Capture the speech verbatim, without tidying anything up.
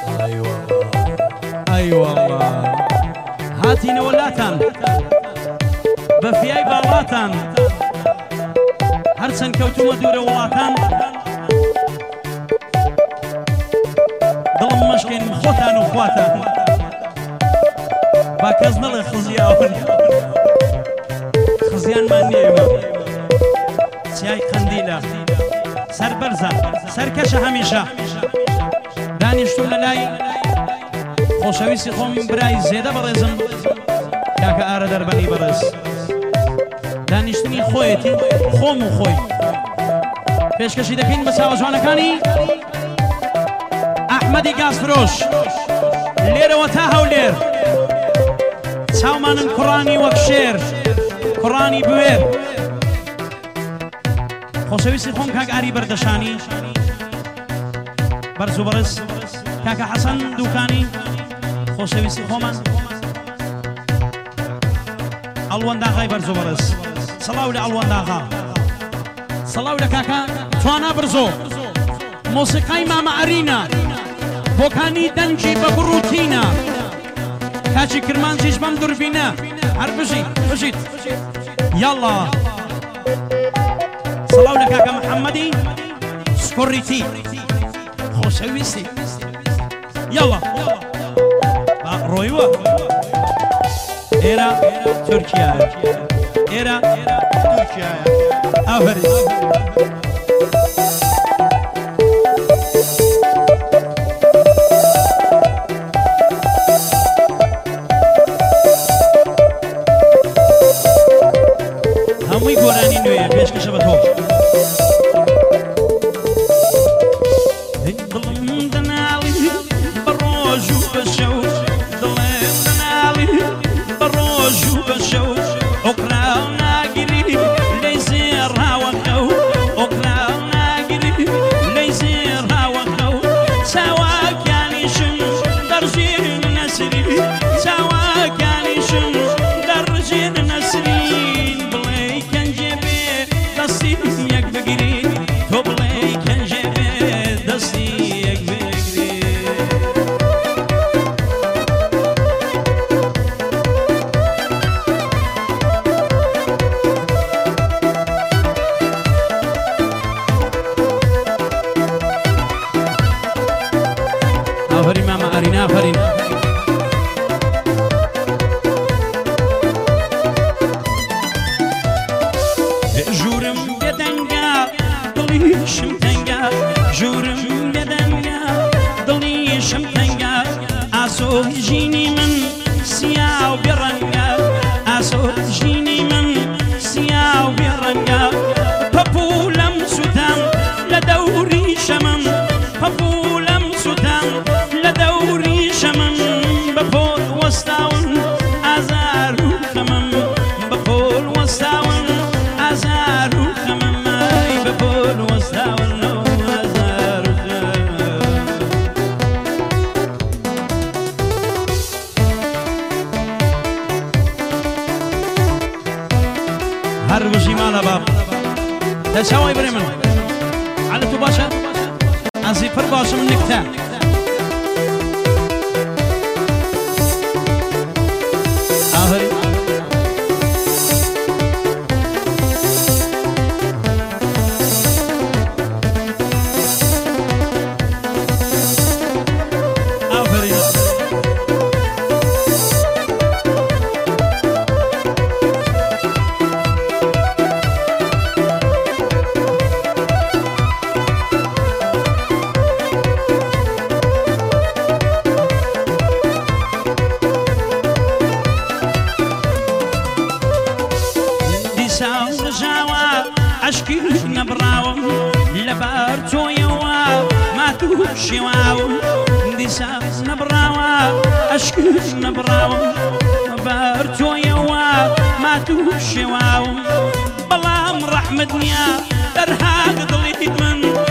اي والله اي والله هاتي نولاتان بفياي بالاتان هرسن كوتو مدور ولاتان دڵم مەشکێن خۆتان و خواتان با کەس نەڵێ خزیاون خزیانمان نییە ئێمە چیای قەندیلە سەر بەرزە سەرکەشە هەمیشە دانیشتوم لە لای خۆشەویستی خۆم برای زێدە بەڕێزم کاکە ئارە دەربەنی بەڕێز دانیشتنی خۆیەتی خۆم و خۆی پێشکەشی دەکەین بە چاوە جوانەکانی ئەحمەدی گازفرۆش لێرەوە تا هەولێر چاومانن کوڕانی وەک شێر کوڕانی بوێر خۆشەویستی خۆم کاک ئاری بەردەشانی بەرز و بەڕێز کاکە حەسەن دووکانی خۆشەویستی خۆمان ئەڵوەنداغای بەرز و بەڕێز سەڵاو لە ئەڵوەنداغا سەڵاو لە کاکە توانا برزۆ مۆسیقای مامە ئەرینە بۆکانی دەنجی بە بڕوتینە کاچی کرمانجیش بەم دووربینە هەر بژیت بژیت یاڵا سەڵاو لە کاکە محەممەدی سکۆڕیتی خۆشەویستی یاڵا ڕۆیوە ئێرە تورکیایە ئێرە تورکیایە ئافرین هەمووی گۆرانی نوێیە پێشکەشە بە تۆ دڵم دەناڵی بە ڕۆژ و بە شەو دڵێم دەناڵی بە ڕۆژ و بە شەو ئۆکراو ناگیری لەی زێڕاوە خەو ئۆکراو ناگیری لەی زێڕاوە خەو چاواکانیشم دەڕژێن نەسری چاواکانیشم دەڕژێن نەسرین بڵێ کەنجێ بێ دەستی یەک بگیری تۆ بڵێ کەنجێ بێ دەستی یەک بگیری ئافرین مامە ئەرین ئافرین ژوورم بێدەنگە دڵیشم تەنگە ژوورم بێدەنگە دڵیشم تەنگە ئاسۆ ژینی من سیا و بێڕەنگە ئاسۆ ژینی من سیا و بێڕەنگە پەپوولەم سوتەم لە دەوری شەمم پەپوولەم سوتەم لە دەوری شەمم بە پۆل وەستاون ئازار و خەمم بە پۆل وەستاون ئازار و خەمەمای بە پۆل وەستاون ئازار و خەمەم هەر بژی ماڵە باب دەچاوای برێ من حالە تو باشە ئەزی پڕ باشم نکتە ئافرین عشقی نەبڕاوم لەبەر تۆیەوە ماتوو شێواوم دیسا نەبڕاوە عشقی نەبڕاوم لەبەر تۆیەوە ماتوو شێواوم بەڵام ڕەحمت نییە دەرهاگ دڵیت من